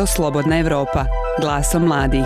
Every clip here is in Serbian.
Radio Slobodna Evropa, glasom mladih.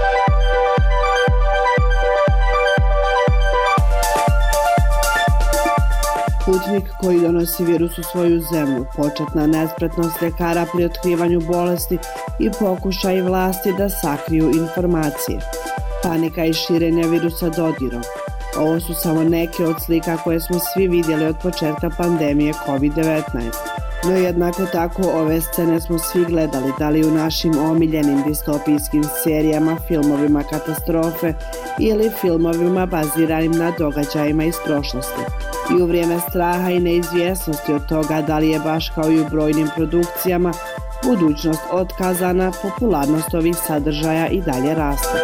Putnik koji donosi virus u svoju zemlju, početna nespretnost ljekara pri otkrivanju bolesti i pokušaj vlasti da sakriju informacije. Panika i širenje virusa dodirom. Ovo su samo neke od slika koje smo svi vidjeli od početka pandemije COVID-19. No jednako tako ove scene smo svi gledali, da li u našim omiljenim distopijskim serijama, filmovima katastrofe ili filmovima baziranim na događajima iz prošlosti. I u vrijeme straha i neizvjesnosti od toga da li je baš kao i u brojnim produkcijama budućnost otkazana, popularnost ovih sadržaja i dalje raste.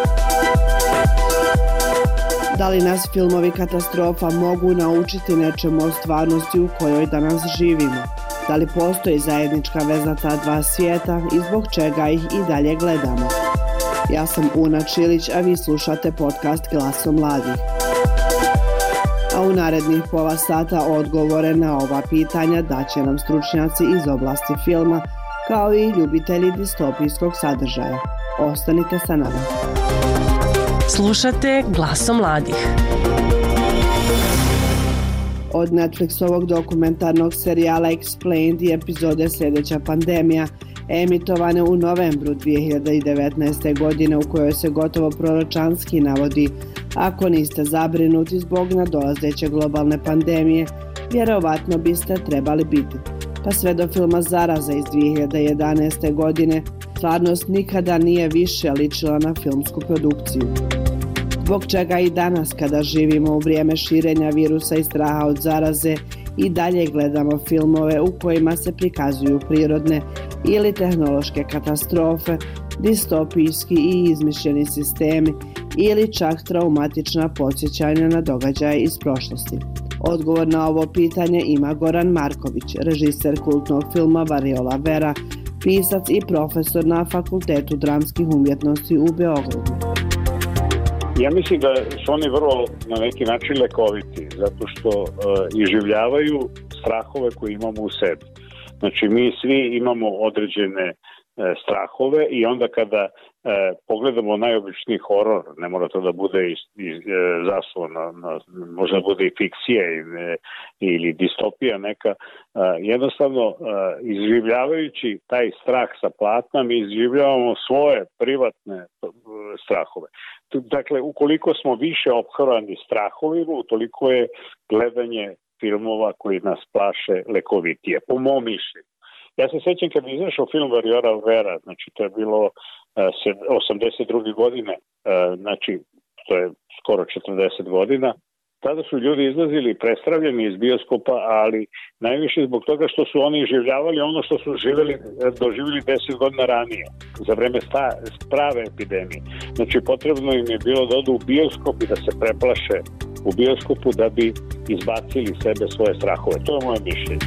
Da li nas filmovi katastrofa mogu naučiti nečemu o stvarnosti u kojoj danas živimo? Da li postoji zajednička veza ta dva svijeta i zbog čega ih i dalje gledamo? Ja sam Una Čilić, a vi slušate podcast Glasom mladih. A u narednih pola sata odgovore na ova pitanja daće nam stručnjaci iz oblasti filma, kao i ljubitelji distopijskog sadržaja. Ostanite sa nama. Slušate Glasom mladih. Od Netflixovog dokumentarnog serijala Explained i epizode Sljedeća pandemija, emitovane u novembru 2019. godine, u kojoj se gotovo proročanski navodi: ako niste zabrinuti zbog nadolazeće globalne pandemije, vjerovatno biste trebali biti. Pa sve do filma Zaraza iz 2011. godine, stvarnost nikada nije više ličila na filmsku produkciju. Zbog čega i danas, kada živimo u vrijeme širenja virusa i straha od zaraze, i dalje gledamo filmove u kojima se prikazuju prirodne ili tehnološke katastrofe, distopijski i izmišljeni sistemi ili čak traumatična podsjećanja na događaje iz prošlosti. Odgovor na ovo pitanje ima Goran Marković, režiser kultnog filma Variola Vera, pisac i profesor na Fakultetu dramskih umjetnosti u Beogradu. Ja mislim da su oni vrlo na neki način lekoviti, zato što iživljavaju strahove koje imamo u sebi. Znači mi svi imamo određene strahove i onda kada pogledamo najobičniji horor, ne mora to da bude zaslona, možda bude i fikcija ili distopija neka, jednostavno izživljavajući taj strah sa platna mi izživljavamo svoje privatne strahove. Dakle, ukoliko smo više ophrani strahovima, utoliko je gledanje filmova koji nas plaše lekovitije, po mom mišljenju. Ja se sjećam kad je izašao film Variola Vera, znači to je bilo 82. godine, znači to je skoro 40 godina. Tada su ljudi izlazili prestravljeni iz bioskopa, ali najviše zbog toga što su oni življavali ono što su doživjeli 10 godina ranije, za vreme prave epidemije. Znači potrebno im je bilo da odu u bioskop i da se preplaše u bioskopu da bi izbacili sebe svoje strahove. To je moje mišljenje.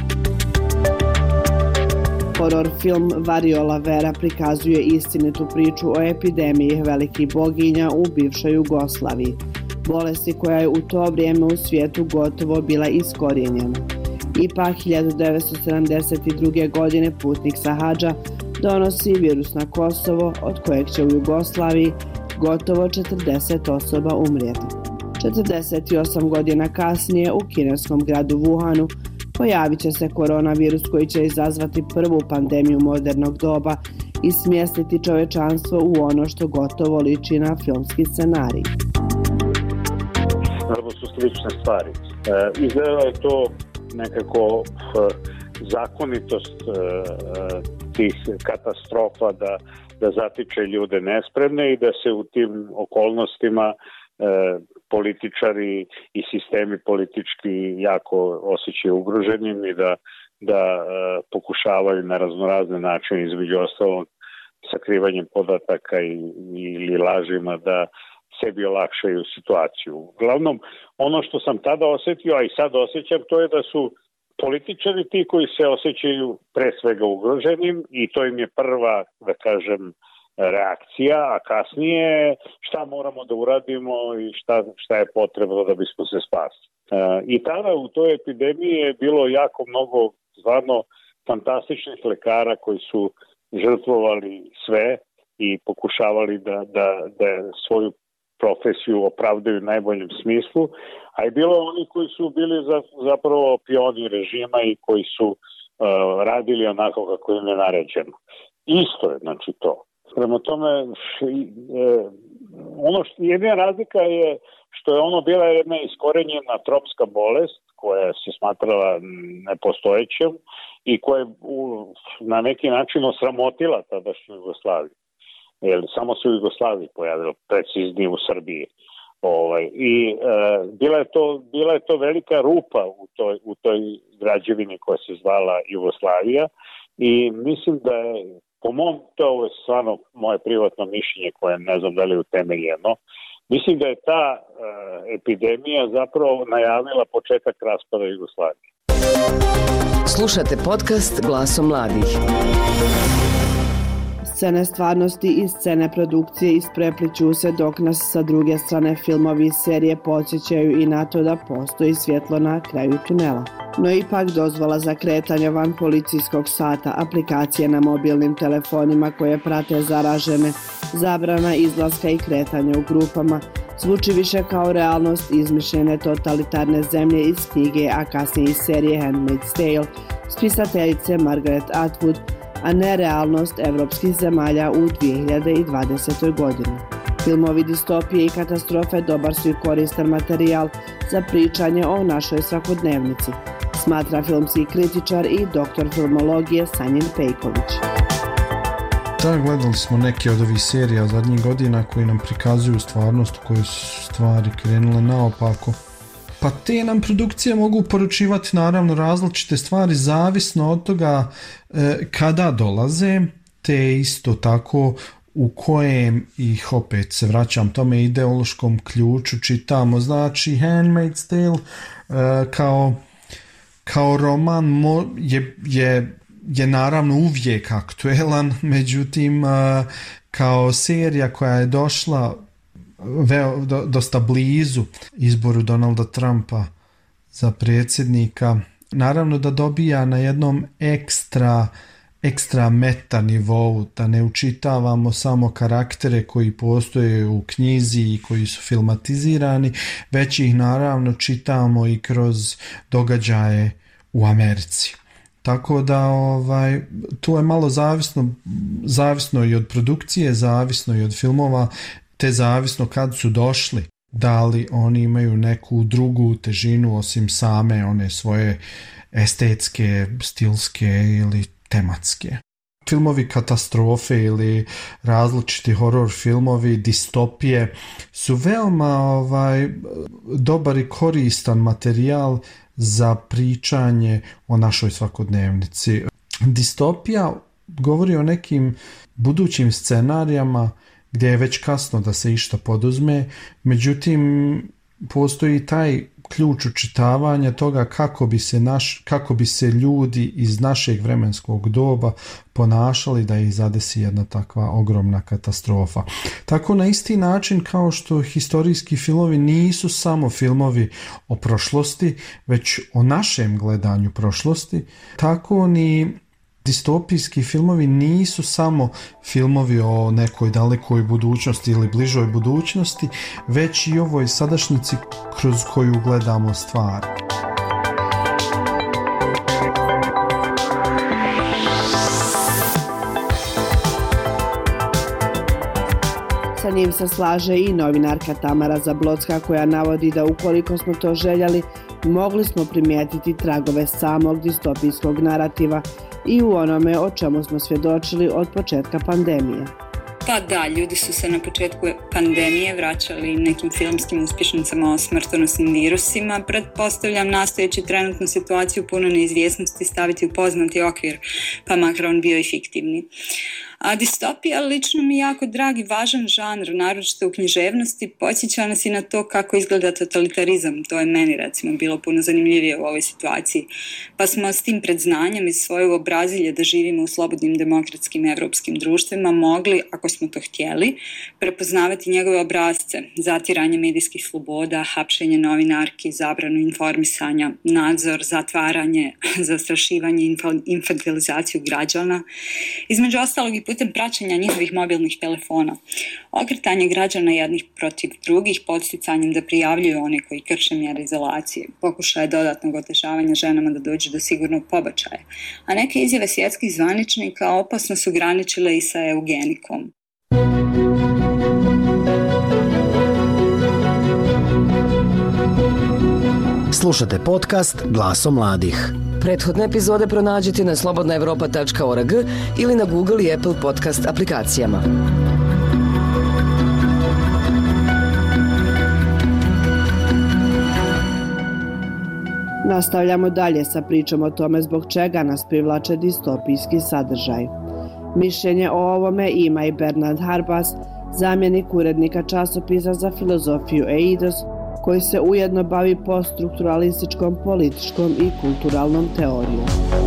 Horor film Variola Vera prikazuje istinitu priču o epidemiji velikih boginja u bivšoj Jugoslaviji, bolesti koja je u to vrijeme u svijetu gotovo bila iskorijenjena. Ipak 1972. godine putnik sa hadža donosi virus na Kosovo, od kojeg će u Jugoslaviji gotovo 40 osoba umrijeti. 48 godina kasnije u kineskom gradu Wuhanu pojavit će se koronavirus koji će izazvati prvu pandemiju modernog doba i smjestiti čovečanstvo u ono što gotovo liči na filmski scenarij. Vrlo su slične stvari. Izgleda je to nekako zakonitost tih katastrofa da zatiče ljude nespremne i da se u tim okolnostima političari i sistemi politički jako osjećaju ugroženim i da pokušavaju na raznorazne načine, između ostalog sakrivanjem podataka ili lažima, da sebi olakšaju situaciju. Uglavnom, ono što sam tada osjetio, a i sad osjećam, to je da su političari ti koji se osjećaju pre svega ugroženim i to im je prva, da kažem, reakcija, a kasnije šta moramo da uradimo i šta je potrebno da bismo se spasili. I tada u toj epidemiji je bilo jako mnogo stvarno fantastičnih lekara koji su žrtvovali sve i pokušavali da svoju profesiju opravdaju u najboljem smislu, a je bilo oni koji su bili zapravo pioni režima i koji su radili onako kako im je naređeno. Isto je, znači to. Prema tome, jedina razlika je što je ono bila jedna iskorenjena tropska bolest koja se smatrala nepostojećem i koja je na neki način osramotila tadašnju Jugoslaviju. Jer samo se u Jugoslaviji pojavilo, preciznije u Srbiji. Bila je to velika rupa u toj građevini koja se zvala Jugoslavija i mislim da je, po mom, to je stvarno moje privatno mišljenje koje ne znam da li je utemeljeno, mislim da je ta epidemija zapravo najavila početak raspada Jugoslavije. Slušate podcast Glasom mladih. Scene stvarnosti i scene produkcije isprepliću se dok nas sa druge strane filmovi i serije podsjećaju i na to da postoji svjetlo na kraju tunela. No ipak dozvola za kretanje van policijskog sata, aplikacije na mobilnim telefonima koje prate zaražene, zabrana izlaska i kretanja u grupama, zvuči više kao realnost izmišljene totalitarne zemlje iz knjige, a kasnije iz serije Handmaid's Tale, spisateljice Margaret Atwood, a ne realnost evropskih zemalja u 2020. godini. Filmovi distopije i katastrofe dobar su i koristan materijal za pričanje o našoj svakodnevnici, smatra filmski kritičar i doktor filmologije Sanjin Pejković. Da, gledali smo neke od ovih serija zadnjih godina koji nam prikazuju stvarnost u kojoj su stvari krenule naopako. Pa te nam produkcije mogu poručivati naravno različite stvari zavisno od toga kada dolaze, te isto tako u kojem ih opet se vraćam tome ideološkom ključu čitamo. Znači Handmaid's Tale kao roman je naravno uvijek aktuelan, međutim kao serija koja je došla dosta blizu izboru Donalda Trumpa za predsjednika, naravno da dobija na jednom ekstra meta nivou, da ne učitavamo samo karaktere koji postoje u knjizi i koji su filmatizirani, već ih naravno čitamo i kroz događaje u Americi. Tako da tu je malo zavisno i od produkcije, zavisno i od filmova, te zavisno kad su došli, da li oni imaju neku drugu težinu osim same one svoje estetske, stilske ili tematske. Filmovi katastrofe ili različiti horor filmovi, distopije su veoma dobar i koristan materijal za pričanje o našoj svakodnevnici. Distopija govori o nekim budućim scenarijama gdje je već kasno da se išta poduzme, međutim postoji taj ključ učitavanja toga kako bi se ljudi iz našeg vremenskog doba ponašali da ih zadesi jedna takva ogromna katastrofa. Tako na isti način kao što historijski filmovi nisu samo filmovi o prošlosti, već o našem gledanju prošlosti, tako ni distopijski filmovi nisu samo filmovi o nekoj dalekoj budućnosti ili bližoj budućnosti, već i ovoj sadašnjici kroz koju gledamo stvari. Sa njim se slaže i novinarka Tamara Zablocka koja navodi da ukoliko smo to željeli, mogli smo primijetiti tragove samog distopijskog narativa i u onome o čemu smo svjedočili od početka pandemije. Pa da, ljudi su se na početku pandemije vraćali nekim filmskim uspješnicama o smrtonosnim virusima. Pretpostavljam nastojeći trenutnu situaciju puno neizvjesnosti staviti u poznati okvir, pa makar on bio i fiktivni. A distopija lično mi jako drag i važan žanr, naročito u književnosti, podsjeća nas i na to kako izgleda totalitarizam. To je meni recimo bilo puno zanimljivije u ovoj situaciji. Pa smo s tim predznanjem iz svoje uobrazilje da živimo u slobodnim demokratskim evropskim društvima mogli, ako smo to htjeli, prepoznavati njegove obrazce, zatiranje medijskih sloboda, hapšenje novinarki, zabranu informisanja, nadzor, zatvaranje, zastrašivanje, infantilizaciju građana, između ostalog i putem praćenja njihovih mobilnih telefona, okretanje građana jednih protiv drugih podsticanjem da prijavljuju one koji krše mjere izolacije, pokušaje dodatnog otežavanja ženama da dođu do sigurnog pobačaja, a neke izjave svjetskih zvaničnika opasno su graničile i sa eugenikom. Slušate podcast Glasom mladih. Prethodne epizode pronađite na slobodnaevropa.org ili na Google i Apple podcast aplikacijama. Nastavljamo dalje sa pričom o tome zbog čega nas privlače distopijski sadržaj. Mišljenje o ovome ima i Bernard Harbas, zamjenik urednika časopisa za filozofiju Eidos, koji se ujedno bavi poststrukturalističkom, političkom i kulturalnom teorijom.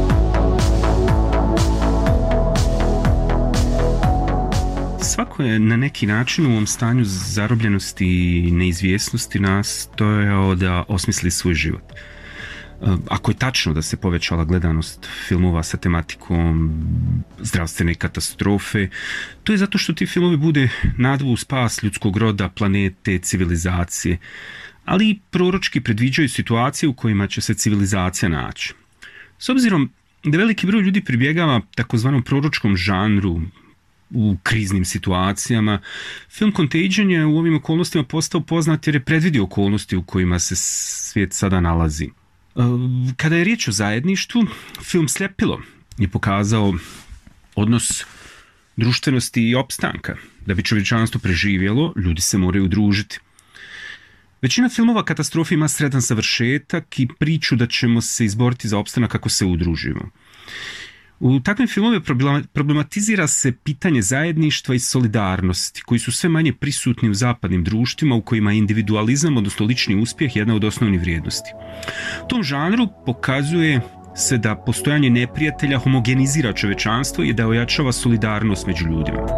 Svako je na neki način u ovom stanju zarobljenosti i neizvjesnosti nastojao da osmisli svoj život. Ako je tačno da se povećala gledanost filmova sa tematikom zdravstvene katastrofe, to je zato što ti filmovi bude nadu u spas ljudskog roda, planete, civilizacije, ali i proročki predviđaju situacije u kojima će se civilizacija naći. S obzirom da veliki broj ljudi pribjegava takozvanom proročkom žanru u kriznim situacijama, film Contagion je u ovim okolnostima postao poznat jer je predvidio okolnosti u kojima se svijet sada nalazi. Kada je riječ o zajedništvu, film Sljepilo je pokazao odnos društvenosti i opstanka. Da bi čovječanstvo preživjelo, ljudi se moraju udružiti. Većina filmova katastrofe ima sretan završetak i priču da ćemo se izboriti za opstanak kako se udružimo. U takvim filmovima problematizira se pitanje zajedništva i solidarnosti, koji su sve manje prisutni u zapadnim društvima u kojima je individualizam, odnosno lični uspjeh, jedna od osnovnih vrijednosti. U tom žanru pokazuje se da postojanje neprijatelja homogenizira čovječanstvo i da ojačava solidarnost među ljudima.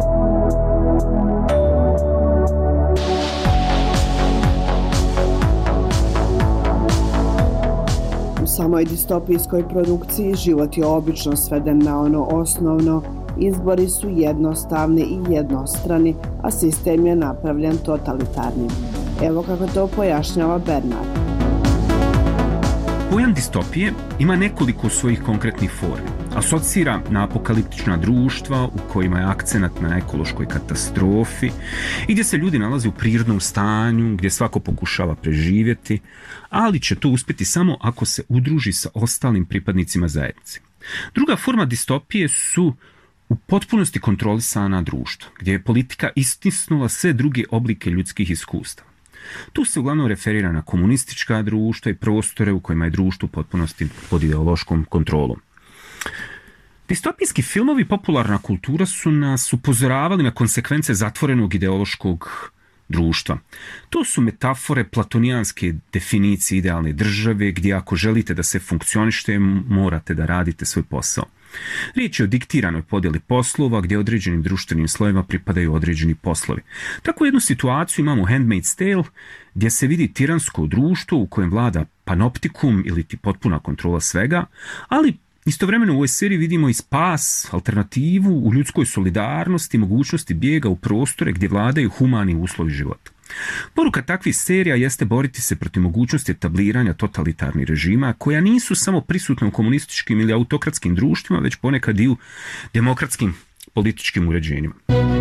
U samoj distopijskoj produkciji život je obično sveden na ono osnovno, izbori su jednostavni i jednostrani, a sistem je napravljen totalitarnim. Evo kako to pojašnjava Bernard. Pojam distopije ima nekoliko svojih konkretnih formi. Asocira na apokaliptična društva u kojima je akcenat na ekološkoj katastrofi i gdje se ljudi nalaze u prirodnom stanju, gdje svako pokušava preživjeti, ali će to uspjeti samo ako se udruži sa ostalim pripadnicima zajednice. Druga forma distopije su u potpunosti kontrolisana društva, gdje je politika istisnula sve druge oblike ljudskih iskustava. Tu se uglavnom referira na komunistička društva i prostore u kojima je društvo u potpunosti pod ideološkom kontrolom. Distopijski filmovi, popularna kultura su nas upozoravali na konsekvence zatvorenog ideološkog društva. To su metafore platonijanske definicije idealne države, gdje ako želite da se funkcionište, morate da radite svoj posao. Riječ je o diktiranoj podjeli poslova gdje određenim društvenim slojevima pripadaju određeni poslovi. Tako jednu situaciju imamo u Handmaid's Tale gdje se vidi tiransko društvo u kojem vlada panoptikum ili ti potpuna kontrola svega, ali istovremeno u ovoj seriji vidimo i spas, alternativu u ljudskoj solidarnosti, mogućnosti bijega u prostore gdje vladaju humani uslovi života. Poruka takvih serija jeste boriti se protiv mogućnosti etabliranja totalitarnih režima koja nisu samo prisutna u komunističkim ili autokratskim društvima, već ponekad i u demokratskim političkim uređenjima.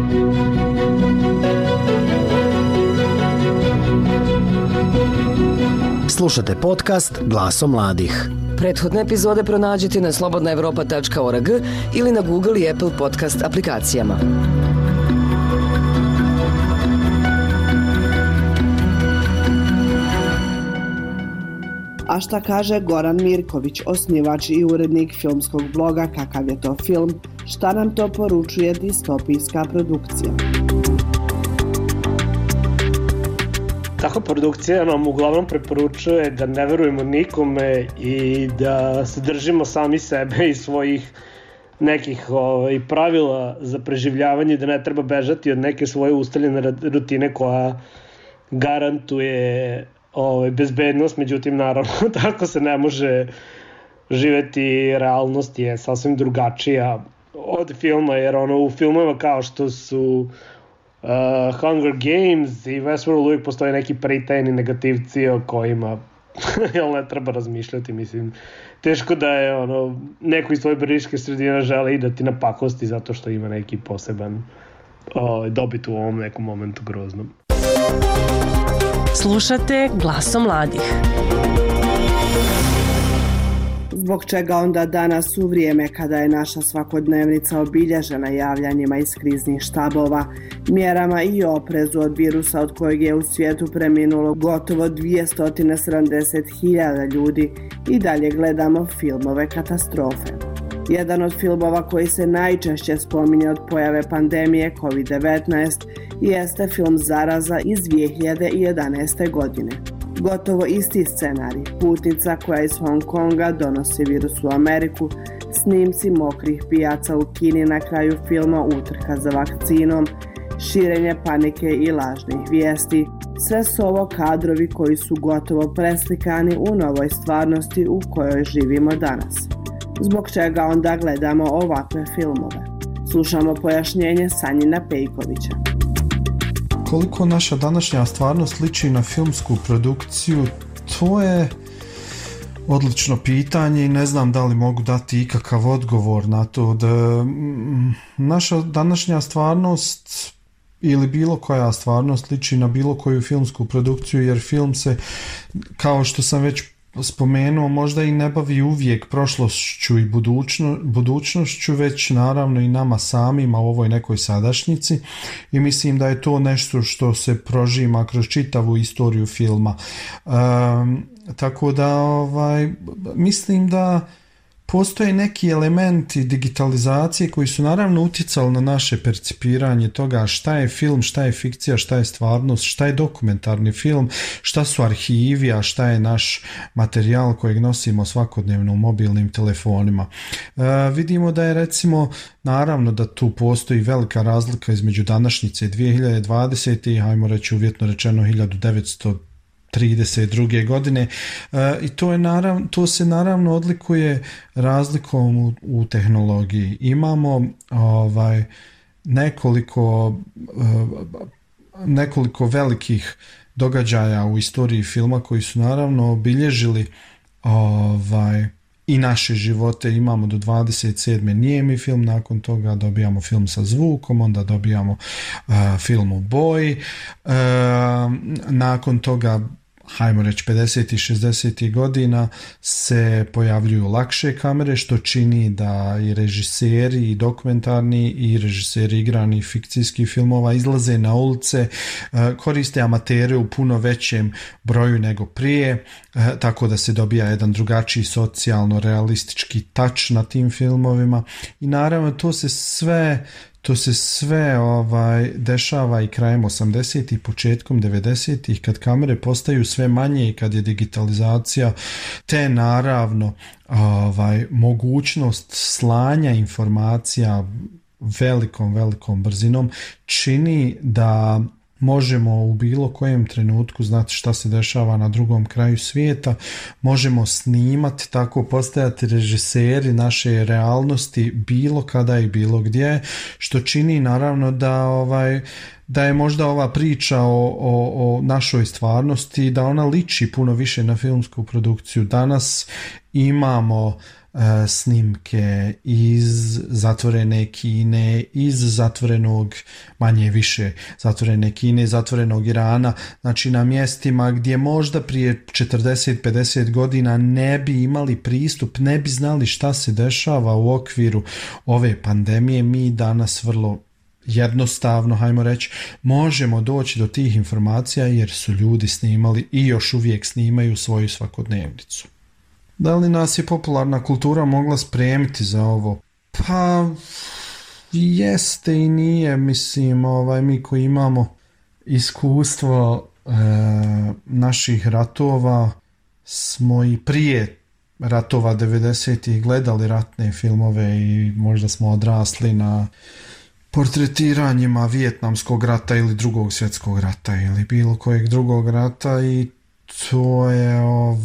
Slušate podcast Glasom mladih. Prethodne epizode pronađite na slobodnaevropa.org ili na Google i Apple podcast aplikacijama. A šta kaže Goran Mirković, osnivač i urednik filmskog bloga Kakav je to film, šta nam to poručuje distopijska produkcija? Takva produkcija nam uglavnom preporučuje da ne verujemo nikome i da se držimo sami sebe i svojih nekih pravila za preživljavanje, da ne treba bežati od neke svoje ustaljene rutine koja garantuje bezbednost, međutim naravno tako se ne može živeti, realnost je sasvim drugačija od filma, jer u filmova kao što su Hunger Games i Westworld uvijek postoje neki pritajni negativci o kojima ne treba razmišljati, mislim. Teško da je neko iz tvoje beriške sredine žele i da ti na pakosti zato što ima neki poseban dobit u ovom nekom momentu groznom. Slušate Glasom mladih. Zbog čega onda danas u vrijeme kada je naša svakodnevnica obilježena javljanjima iz kriznih štabova, mjerama i oprezu od virusa od kojeg je u svijetu preminulo gotovo 270.000 ljudi, i dalje gledamo filmove katastrofe. Jedan od filmova koji se najčešće spominje od pojave pandemije COVID-19 jeste film Zaraza iz 2011. godine. Gotovo isti scenarij, putnica koja iz Hong Konga donosi virus u Ameriku, snimci mokrih pijaca u Kini na kraju filma, utrka za vakcinom, širenje panike i lažnih vijesti. Sve su ovo kadrovi koji su gotovo preslikani u novoj stvarnosti u kojoj živimo danas. Zbog čega onda gledamo ovakve filmove? Slušamo pojašnjenje Sanjina Pejkovića. Koliko naša današnja stvarnost liči na filmsku produkciju, to je odlično pitanje i ne znam da li mogu dati ikakav odgovor na to. Naša današnja stvarnost ili bilo koja stvarnost liči na bilo koju filmsku produkciju, jer film se, kao što sam već spomenuo, možda i ne bavi uvijek prošlošću i budućnošću, već naravno i nama samima u ovoj nekoj sadašnjici, i mislim da je to nešto što se prožima kroz čitavu istoriju filma. Tako da mislim da postoje neki elementi digitalizacije koji su naravno utjecali na naše percipiranje toga šta je film, šta je fikcija, šta je stvarnost, šta je dokumentarni film, šta su arhivi, a šta je naš materijal kojeg nosimo svakodnevno u mobilnim telefonima. Vidimo da je, recimo, naravno da tu postoji velika razlika između današnjice 2020. i, hajmo reći uvjetno rečeno, 1932. godine, i to se naravno odlikuje razlikom u tehnologiji. Imamo nekoliko velikih događaja u istoriji filma koji su naravno obilježili i naše živote. Imamo do 27. nijemi film, nakon toga dobijamo film sa zvukom, onda dobijamo film u boji, nakon toga, hajmo reći 50. i 60. godina, se pojavljuju lakše kamere, što čini da i režiseri i dokumentarni i režiseri igranih fikcijskih filmova izlaze na ulice, koriste amatere u puno većem broju nego prije, tako da se dobija jedan drugačiji socijalno realistički touch na tim filmovima. I naravno to se sve dešava i krajem 80-ih, početkom 90-ih, kad kamere postaju sve manje i kad je digitalizacija, te naravno mogućnost slanja informacija velikom brzinom čini da možemo u bilo kojem trenutku znati šta se dešava na drugom kraju svijeta, možemo snimati, tako postajati režiseri naše realnosti bilo kada i bilo gdje, što čini naravno da je možda ova priča o našoj stvarnosti, da ona liči puno više na filmsku produkciju. Danas imamo snimke iz zatvorene Kine, iz zatvorenog, manje više zatvorene Kine, zatvorenog Irana, znači na mjestima gdje možda prije 40-50 godina ne bi imali pristup, ne bi znali šta se dešava u okviru ove pandemije. Mi danas vrlo jednostavno, hajmo reći, možemo doći do tih informacija jer su ljudi snimali i još uvijek snimaju svoju svakodnevnicu. Da li nas je popularna kultura mogla spremiti za ovo? Pa jeste i nije, mislim, mi koji imamo iskustvo naših ratova smo i prije ratova 90-ih gledali ratne filmove i možda smo odrasli na portretiranjima Vijetnamskog rata ili Drugog svjetskog rata ili bilo kojeg drugog rata i to je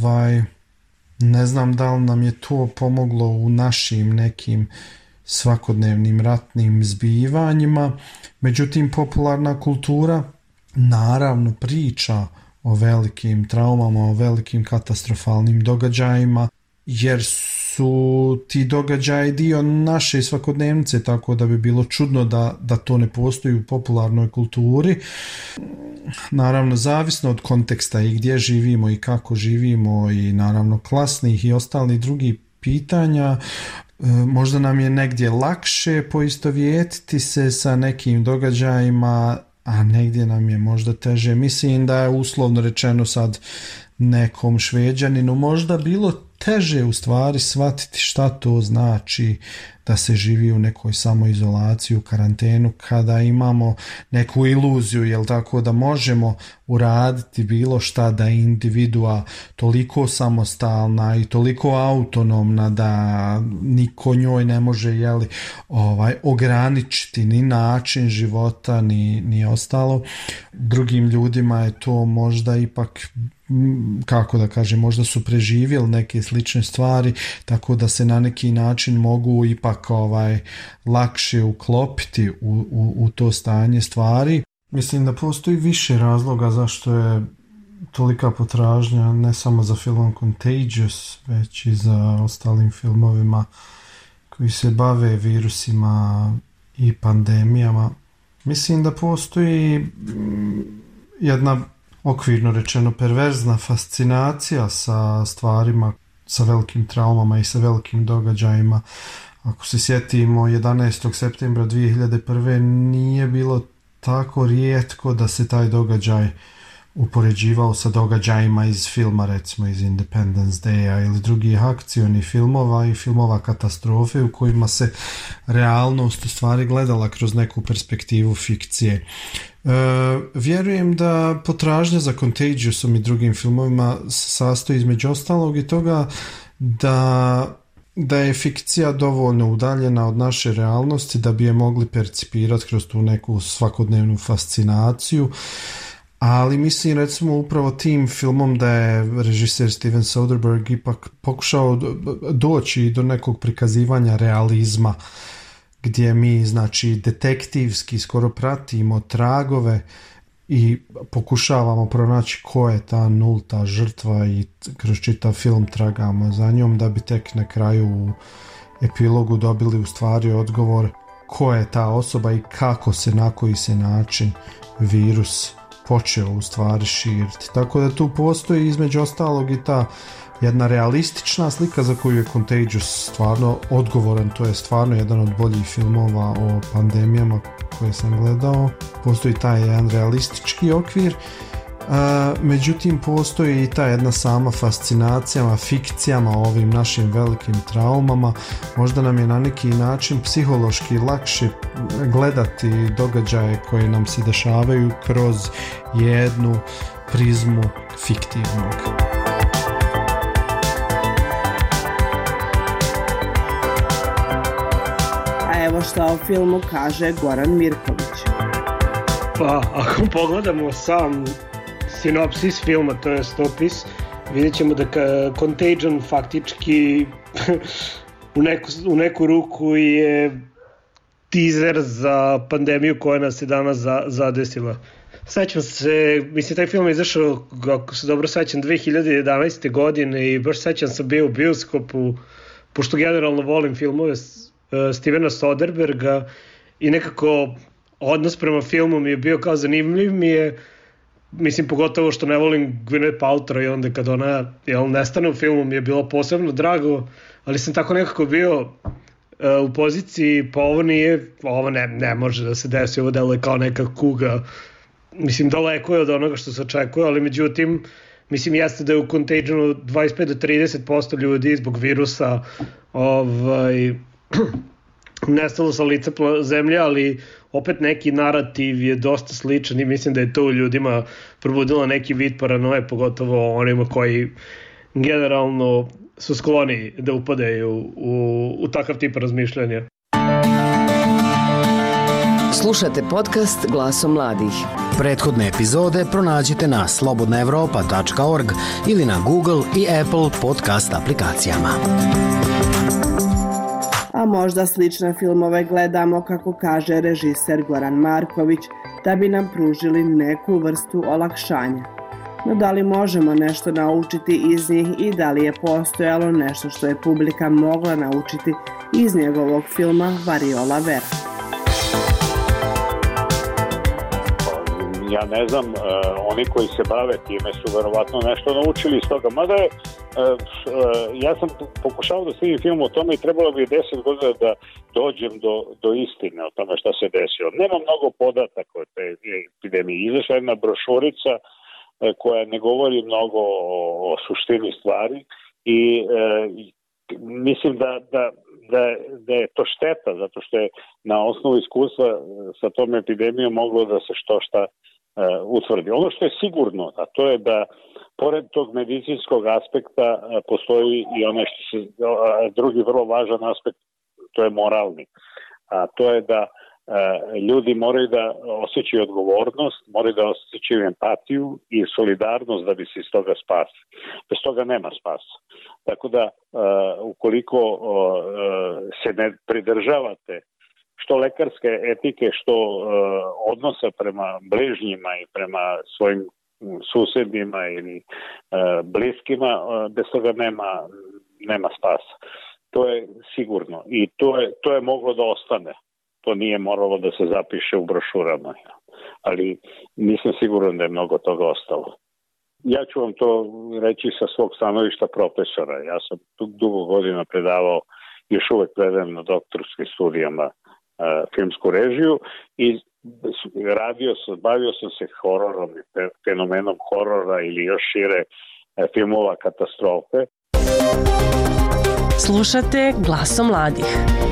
ne znam da li nam je to pomoglo u našim nekim svakodnevnim ratnim zbivanjima, međutim popularna kultura naravno priča o velikim traumama, o velikim katastrofalnim događajima, jer su ti događaji dio naše svakodnevnice, tako da bi bilo čudno da to ne postoji u popularnoj kulturi. Naravno, zavisno od konteksta i gdje živimo i kako živimo i naravno klasnih i ostalih drugih pitanja, možda nam je negdje lakše poistovjetiti se sa nekim događajima, a negdje nam je možda teže. Mislim da je uslovno rečeno sad nekom Šveđaninu možda bilo teže u stvari shvatiti šta to znači da se živi u nekoj samoizolaciji, u karantenu, kada imamo neku iluziju, jel tako, da možemo uraditi bilo šta, da je individua toliko samostalna i toliko autonomna da niko njoj ne može ograničiti ni način života ni ostalo. Drugim ljudima je to možda ipak, kako da kažem, možda su preživjeli neke slične stvari, tako da se na neki način mogu ipak lakše uklopiti u to stanje stvari. Mislim da postoji više razloga zašto je tolika potražnja ne samo za filmom Contagious, već i za ostalim filmovima koji se bave virusima i pandemijama. Mislim da postoji jedna, okvirno rečeno, perverzna fascinacija sa stvarima, sa velikim traumama i sa velikim događajima. Ako se sjetimo 11. septembra 2001. nije bilo tako rijetko da se taj događaj upoređivao sa događajima iz filma, recimo iz Independence Day-a ili drugih akcionih filmova i filmova katastrofe u kojima se realnost u stvari gledala kroz neku perspektivu fikcije. Vjerujem da potražnja za Contagiousom i drugim filmovima sastoji između ostalog i toga da je fikcija dovoljno udaljena od naše realnosti da bi je mogli percipirati kroz tu neku svakodnevnu fascinaciju, ali mislim recimo upravo tim filmom da je režiser Steven Soderbergh ipak pokušao doći do nekog prikazivanja realizma, gdje mi znači detektivski skoro pratimo tragove i pokušavamo pronaći ko je ta nulta žrtva i kroz čitav film tragamo za njom, da bi tek na kraju u epilogu dobili u stvari odgovor ko je ta osoba i kako se, na koji se način virus počeo u stvari širiti. Tako da tu postoji između ostalog i ta jedna realistična slika za koju je Contagious stvarno odgovoran. To je stvarno jedan od boljih filmova o pandemijama koje sam gledao. Postoji taj jedan realistički okvir, međutim postoji i ta jedna sama fascinacijama, fikcijama o ovim našim velikim traumama. Možda nam je na neki način psihološki lakše gledati događaje koje nam se dešavaju kroz jednu prizmu fiktivnog. Evo šta o filmu kaže Goran Mirković. Pa, ako pogledamo sam sinopsis filma, to je opis, vidjet ćemo da Contagion faktički u neku ruku je teaser za pandemiju koja nas je danas zadesila. Sećam se, mislim, taj film je izašao, ako se dobro sećam, 2011. godine i baš sećam sam bio u bioskopu, pošto generalno volim filmove Stevena Soderberga i nekako odnos prema filmu mi je bio kao zanimljiv mi je, mislim pogotovo što ne volim Gwyneth Paltrow i onda kad ona nestane u filmu mi je bilo posebno drago, ali sam tako nekako bio u poziciji, pa ovo ne može da se desi, ovo deluje kao neka kuga, mislim daleko je od onoga što se očekuje, ali međutim, mislim jeste da je u Contagionu 25 do 30% ljudi zbog virusa nestalo sa lica zemlje, ali opet neki narativ je dosta sličan i mislim da je to u ljudima probudilo neki vid paranoje, pogotovo onima koji generalno su skloni da upadaju u takav tip razmišljanja. Slušate podcast Glasom mladih. Prethodne epizode pronađite na slobodnaevropa.org ili na Google i Apple podcast aplikacijama. A možda slične filmove gledamo, kako kaže režiser Goran Marković, da bi nam pružili neku vrstu olakšanja. No da li možemo nešto naučiti iz njih i da li je postojalo nešto što je publika mogla naučiti iz njegovog filma Variola Vera? Ja ne znam, oni koji se bave time su verovatno nešto naučili iz toga. Mada je, ja sam pokušao da snimim film o tome i trebalo bi 10 godina da dođem do istine o tome šta se desilo. Nema mnogo podataka o te epidemiji. Izašla jedna brošurica koja ne govori mnogo o suštini stvari i mislim da je to šteta, zato što je na osnovu iskustva sa tom epidemijom moglo da se što šta utvrdi. Ono što je sigurno, a to je da pored tog medicinskog aspekta postoji i onaj drugi vrlo važan aspekt, to je moralni. A to je da ljudi moraju da osjećaju odgovornost, moraju da osjećaju empatiju i solidarnost da bi se iz toga spasi. Bez toga nema spasa. Tako da, ukoliko se ne pridržavate što lekarske etike, što odnosa prema bližnjima i prema svojim susedima ili bliskima, bez toga nema spasa. To je sigurno i to je moglo da ostane. To nije moralo da se zapiše u brošurama, ali nisam siguran da je mnogo toga ostalo. Ja ću vam to reći sa svog stanovišta profesora. Ja sam dugo godina predavao, još uvek predajem na doktorskim studijama filmsku režiju i bavio sam se hororom, fenomenom horora ili još šire filmova katastrofe. Slušate Glasom mladih.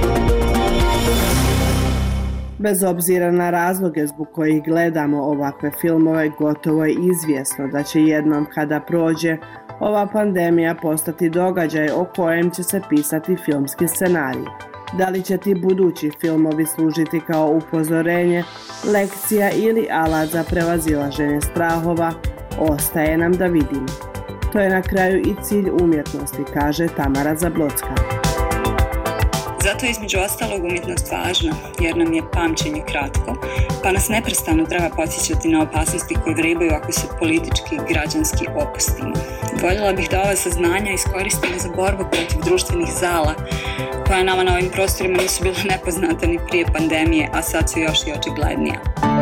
Bez obzira na razloge zbog kojih gledamo ovakve filmove, gotovo je izvjesno da će jednom kada prođe ova pandemija postati događaj o kojem će se pisati filmski scenarij. Da li će ti budući filmovi služiti kao upozorenje, lekcija ili alat za prevazilaženje strahova, ostaje nam da vidimo. To je na kraju i cilj umjetnosti, kaže Tamara Zablocka. Zato je između ostalog umjetnost važna, jer nam je pamćenje kratko, pa nas neprestano treba podsjećati na opasnosti koje vrebaju ako se politički i građanski opustimo. Voljela bih da ova saznanja iskoristimo za borbu protiv društvenih zala, koja nama na ovim prostorima nisu bila nepoznata ni prije pandemije, a sad su još i očiglednija.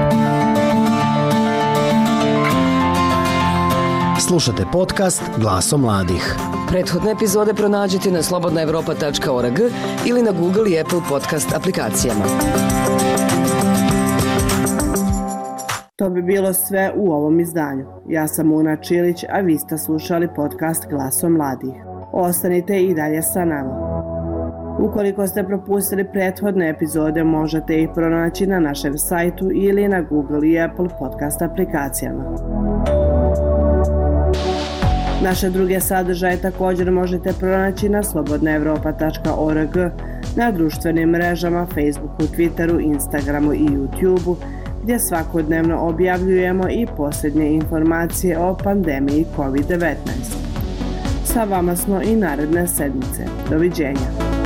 Slušate podcast Glasom mladih. Prethodne epizode pronađite na slobodnaevropa.org ili na Google i Apple podcast aplikacijama. To bi bilo sve u ovom izdanju. Ja sam Una Čilić, a vi ste slušali podcast Glasom mladih. Ostanite i dalje sa nama. Ukoliko ste propustili prethodne epizode, možete ih pronaći na našem sajtu ili na Google i Apple podcast aplikacijama. Naše druge sadržaje također možete pronaći na slobodnaevropa.org, na društvenim mrežama, Facebooku, Twitteru, Instagramu i YouTubeu, gdje svakodnevno objavljujemo i posljednje informacije o pandemiji COVID-19. Sa vama smo i naredne sedmice. Doviđenja.